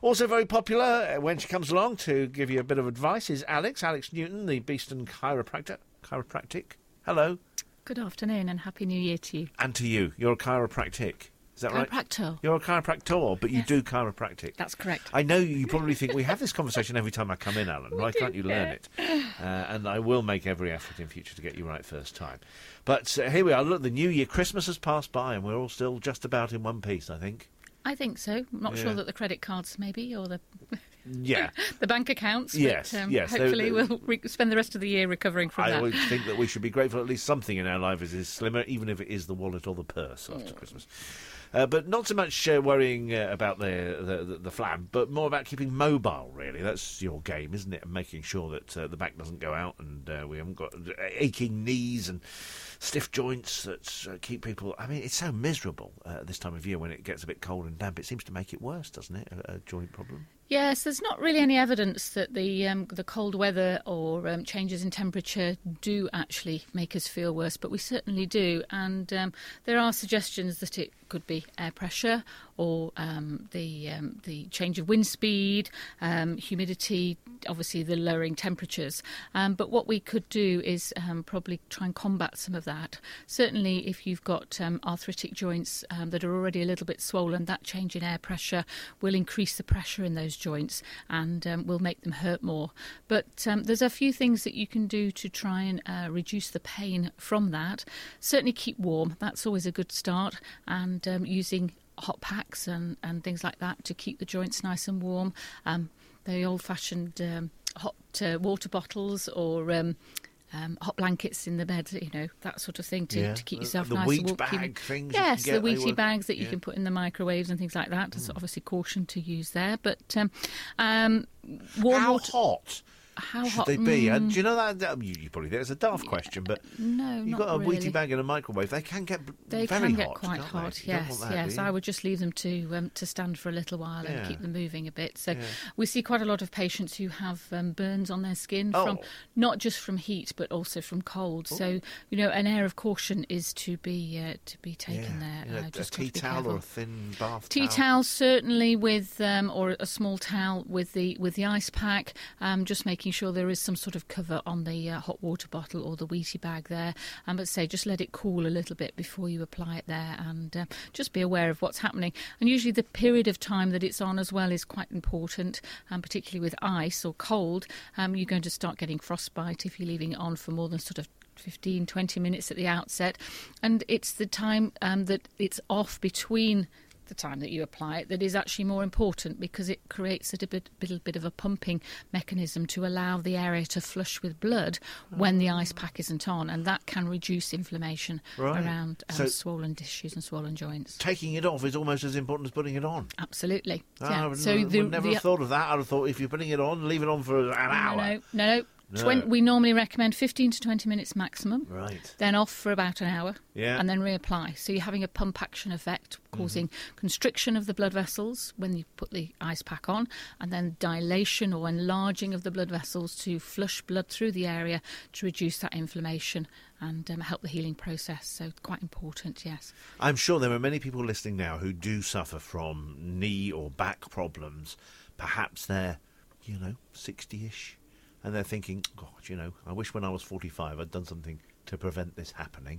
Also very popular when she comes along to give you a bit of advice is Alex Newton, the Beeston chiropractic. Hello. Good afternoon and Happy New Year to you. And to you. You're a chiropractic. Is that right? Chiropractor. You're a chiropractor, but you do chiropractic. That's correct. I know you probably think we have this conversation every time I come in, Alan. Why can't you learn it? And I will make every effort in future to get you right first time. But here we are. Look, the new year, Christmas has passed by and we're all still just about in one piece, I think. I think so. I'm not sure that the credit cards maybe or the the bank accounts. Yes, but, yes. Hopefully we'll spend the rest of the year recovering from that. I always think that we should be grateful at least something in our life is slimmer, even if it is the wallet or the purse after Christmas. But not so much worrying about the flam, but more about keeping mobile, really. That's your game, isn't it? And making sure that the back doesn't go out and we haven't got aching knees and stiff joints that keep people... I mean, it's so miserable this time of year when it gets a bit cold and damp. It seems to make it worse, doesn't it, a joint problem? Yes, there's not really any evidence that the cold weather or changes in temperature do actually make us feel worse, but we certainly do. And there are suggestions that it could be air pressure or the change of wind speed, humidity, obviously the lowering temperatures. But what we could do is probably try and combat some of that. Certainly if you've got arthritic joints that are already a little bit swollen, that change in air pressure will increase the pressure in those joints and will make them hurt more. But there's a few things that you can do to try and reduce the pain from that. Certainly keep warm. That's always a good start. And using hot packs and things like that to keep the joints nice and warm. The old-fashioned hot water bottles or hot blankets in the bed, that sort of thing to keep yourself nice and warm. The wheat bag things. Yes, the wheaty bags that you can put in the microwaves and things like that. There's obviously caution to use there. But warm water... hot? How should hot they be? Do you know that? You probably think it's a daft question, but no, you've got a wheaty bag in a microwave. They can get very hot. They can get quite hot. Yes. I would just leave them to stand for a little while and keep them moving a bit. So we see quite a lot of patients who have burns on their skin from not just from heat but also from cold. So an air of caution is to be taken there. Just a tea towel or a thin bath tea towel certainly with or a small towel with the ice pack. Just making sure there is some sort of cover on the hot water bottle or the wheaty bag there. But just let it cool a little bit before you apply it there and just be aware of what's happening. And usually the period of time that it's on as well is quite important, particularly with ice or cold. You're going to start getting frostbite if you're leaving it on for more than sort of 15, 20 minutes at the outset. And it's the time that it's off between the time that you apply it that is actually more important because it creates a bit of a pumping mechanism to allow the area to flush with blood when the ice pack isn't on, and that can reduce inflammation around swollen tissues and swollen joints. Taking it off is almost as important as putting it on. Absolutely. I would never have thought of that. I would have thought if you're putting it on, leave it on for an hour. No. We normally recommend 15 to 20 minutes maximum. Right. Then off for about an hour. Yeah. And then reapply. So you're having a pump action effect, causing constriction of the blood vessels when you put the ice pack on, and then dilation or enlarging of the blood vessels to flush blood through the area to reduce that inflammation and help the healing process. So quite important, yes. I'm sure there are many people listening now who do suffer from knee or back problems. Perhaps they're, 60-ish. And they're thinking, God, I wish when I was 45 I'd done something to prevent this happening.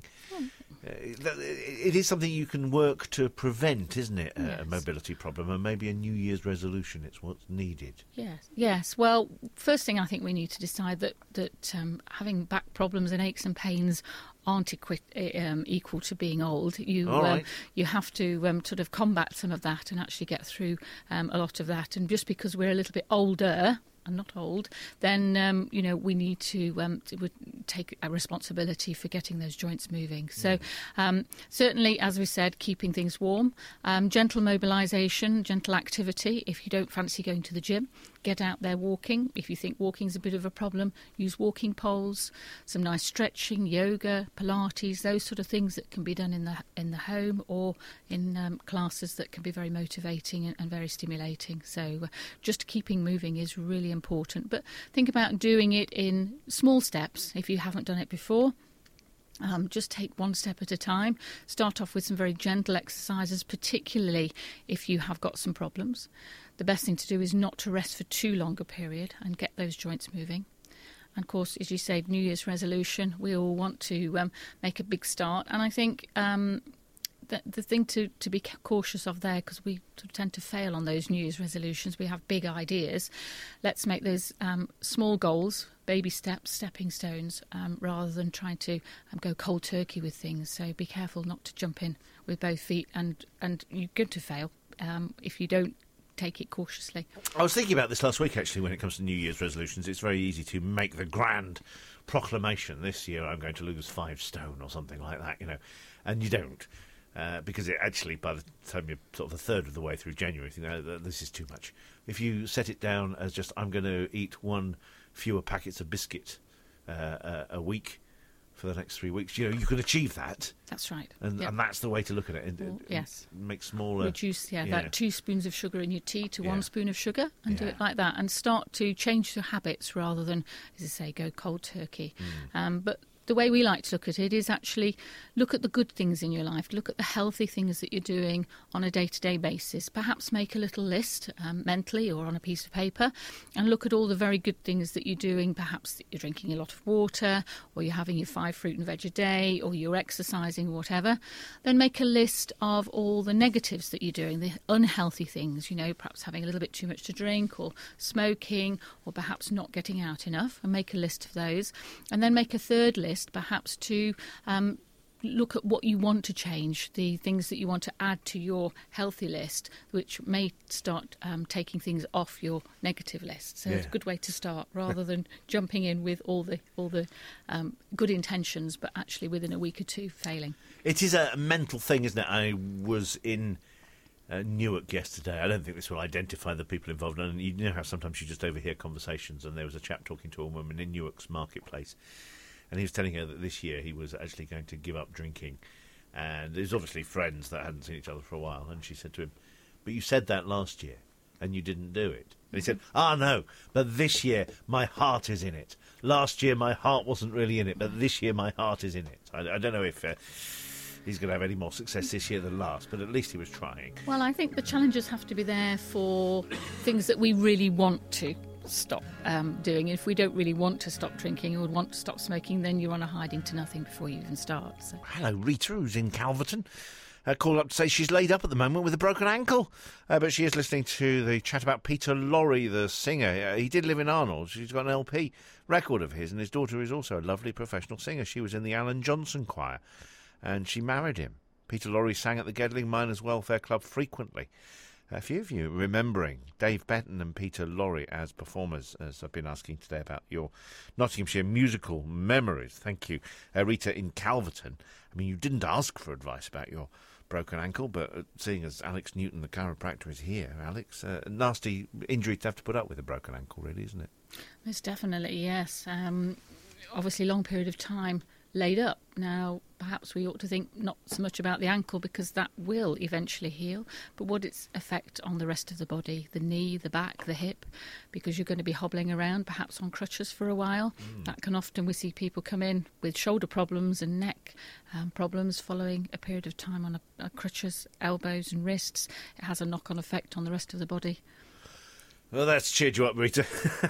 It is something you can work to prevent, isn't it? Yes. A mobility problem, and maybe a New Year's resolution. It's what's needed. Yes. Well, first thing I think we need to decide that having back problems and aches and pains aren't equal to being old. You have to sort of combat some of that and actually get through a lot of that. And just because we're a little bit older and not old, then we need to take a responsibility for getting those joints moving. So certainly, as we said, keeping things warm, gentle mobilisation, gentle activity. If you don't fancy going to the gym, get out there walking. If you think walking's a bit of a problem, use walking poles, some nice stretching, yoga, Pilates, those sort of things that can be done in the home or in classes that can be very motivating and very stimulating. So just keeping moving is really important. But think about doing it in small steps if you haven't done it before. Just take one step at a time. Start off with some very gentle exercises, particularly if you have got some problems. the best thing to do is not to rest for too long a period and get those joints moving. And of course, as you say, New Year's resolution, we all want to make a big start. And I think the thing to be cautious of there, because we sort of tend to fail on those New Year's resolutions, we have big ideas. Let's make those small goals, baby steps, stepping stones, rather than trying to go cold turkey with things. So be careful not to jump in with both feet, and you're going to fail if you don't take it cautiously. I was thinking about this last week, actually, when it comes to New Year's resolutions. It's very easy to make the grand proclamation, this year I'm going to lose 5 stone or something like that, and you don't. Because it actually, by the time you're sort of a third of the way through January, you think, this is too much. If you set it down as just, I'm going to eat 1 fewer packets of biscuit a week for the next 3 weeks, you can achieve that. That's right. And that's the way to look at it. Yes. Make smaller... Reduce, that 2 spoons of sugar in your tea to 1 spoon of sugar, and do it like that. And start to change your habits rather than, as I say, go cold turkey. But the way we like to look at it is actually look at the good things in your life, look at the healthy things that you're doing on a day-to-day basis. Perhaps make a little list mentally or on a piece of paper, and look at all the very good things that you're doing. Perhaps that you're drinking a lot of water, or you're having your 5 fruit and veg a day, or you're exercising, or whatever. Then make a list of all the negatives that you're doing, the unhealthy things, perhaps having a little bit too much to drink, or smoking, or perhaps not getting out enough, and make a list of those. And then make a third list, perhaps to look at what you want to change, the things that you want to add to your healthy list, which may start taking things off your negative list. So it's a good way to start, rather than jumping in with all the good intentions, but actually within a week or two failing. It is a mental thing, isn't it? I was in Newark yesterday. I don't think this will identify the people involved. And you know how sometimes you just overhear conversations, and there was a chap talking to a woman in Newark's marketplace. And he was telling her that this year he was actually going to give up drinking. And there's obviously friends that hadn't seen each other for a while. And she said to him, "But you said that last year, and you didn't do it." And he said, no, but this year my heart is in it. Last year my heart wasn't really in it, but this year my heart is in it. I don't know if he's going to have any more success this year than last, but at least he was trying. Well, I think the challenges have to be there for things that we really want to stop doing. If we don't really want to stop drinking or want to stop smoking, then you're on a hiding to nothing before you even start. So. Hello, Rita, who's in Calverton. Called up to say she's laid up at the moment with a broken ankle, but she is listening to the chat about Peter Lorre, the singer. He did live in Arnold. She's got an LP record of his, and his daughter is also a lovely professional singer. She was in the Alan Johnson choir, and she married him. Peter Lorre sang at the Gedling Miners Welfare Club frequently. A few of you remembering Dave Benton and Peter Lorre as performers, as I've been asking today about your Nottinghamshire musical memories. Thank you, Rita in Calverton. I mean, you didn't ask for advice about your broken ankle, but seeing as Alex Newton, the chiropractor, is here, Alex, a nasty injury to have to put up with a broken ankle, really, isn't it? Most definitely, yes. Obviously, long period of time laid up. Now, perhaps we ought to think not so much about the ankle, because that will eventually heal, but what its effect on the rest of the body, the knee, the back, the hip, because you're going to be hobbling around, perhaps on crutches for a while. That can often, we see people come in with shoulder problems and neck problems following a period of time on a crutches, elbows and wrists. It has a knock-on effect on the rest of the body. Well, that's cheered you up, Rita.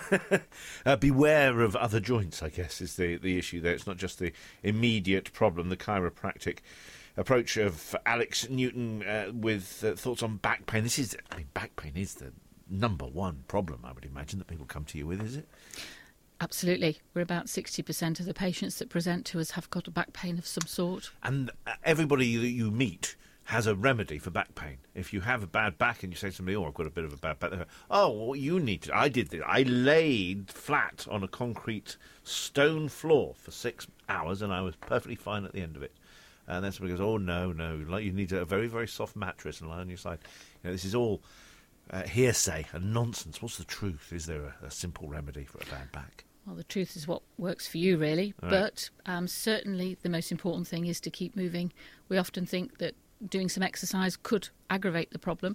Beware of other joints, I guess, is the issue there. It's not just the immediate problem, the chiropractic approach of Alex Newton with thoughts on back pain. Back pain is the number one problem, I would imagine, that people come to you with, is it? Absolutely. We're about 60% of the patients that present to us have got a back pain of some sort. And everybody that you meet has a remedy for back pain. If you have a bad back and you say to somebody, I've got a bit of a bad back, they go, well, you need to. I did this. I laid flat on a concrete stone floor for 6 hours and I was perfectly fine at the end of it. And then somebody goes, no, like you need a very, very soft mattress and lie on your side. This is all hearsay and nonsense. What's the truth? Is there a simple remedy for a bad back? Well, the truth is what works for you, really. Right. But certainly the most important thing is to keep moving. We often think that doing some exercise could aggravate the problem.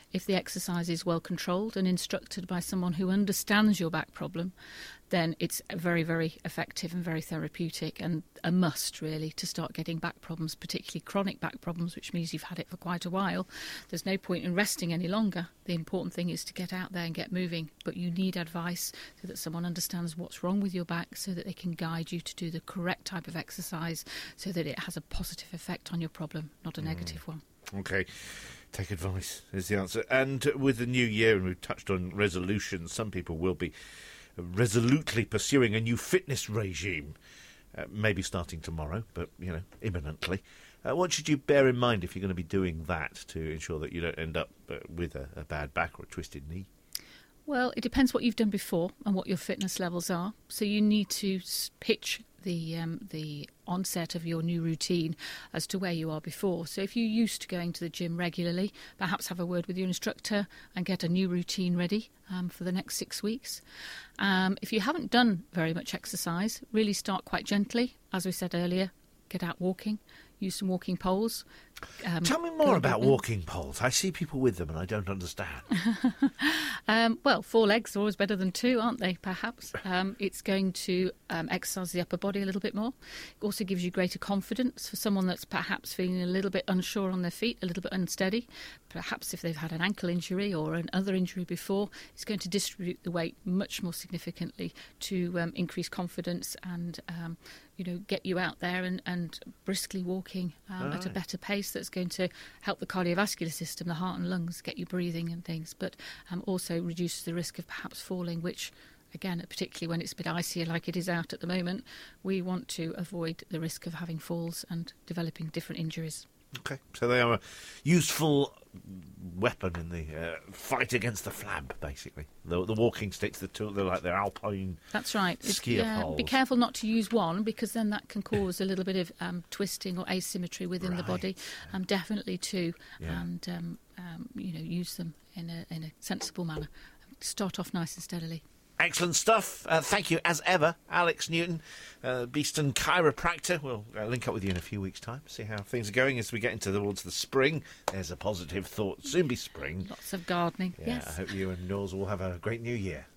if the exercise is well controlled and instructed by someone who understands your back problem, then it's very, very effective and very therapeutic, and a must really to start getting back problems, particularly chronic back problems, which means you've had it for quite a while. There's no point in resting any longer. The important thing is to get out there and get moving, but you need advice so that someone understands what's wrong with your back, so that they can guide you to do the correct type of exercise so that it has a positive effect on your problem, not a negative one. Okay. Take advice is the answer. And with the new year, and we've touched on resolutions, some people will be resolutely pursuing a new fitness regime, maybe starting tomorrow, but, imminently. What should you bear in mind if you're going to be doing that to ensure that you don't end up with a bad back or a twisted knee? Well, it depends what you've done before and what your fitness levels are. So you need to pitch the onset of your new routine as to where you are before. So if you're used to going to the gym regularly, perhaps have a word with your instructor and get a new routine ready for the next 6 weeks. If you haven't done very much exercise, really start quite gently. As we said earlier, get out walking, use some walking poles. Tell me more about walking poles. I see people with them and I don't understand. Well, 4 legs are always better than 2, aren't they, perhaps? It's going to exercise the upper body a little bit more. It also gives you greater confidence for someone that's perhaps feeling a little bit unsure on their feet, a little bit unsteady. Perhaps if they've had an ankle injury or another injury before, it's going to distribute the weight much more significantly to increase confidence and get you out there and briskly walking at a better pace. That's going to help the cardiovascular system, the heart and lungs, get you breathing and things, but also reduces the risk of perhaps falling, which, again, particularly when it's a bit icier like it is out at the moment, we want to avoid the risk of having falls and developing different injuries. Okay, so they are a useful weapon in the fight against the flab, basically. The walking sticks, they're like their alpine. That's right. Skier poles. Be careful not to use one, because then that can cause a little bit of twisting or asymmetry within the body. Definitely 2, and use them in a sensible manner. Start off nice and steadily. Excellent stuff. Thank you, as ever, Alex Newton, Beeston chiropractor. We'll link up with you in a few weeks' time, see how things are going as we get towards the spring. There's a positive thought. Soon be spring. Lots of gardening, Yeah, yes. I hope you and yours will have a great new year.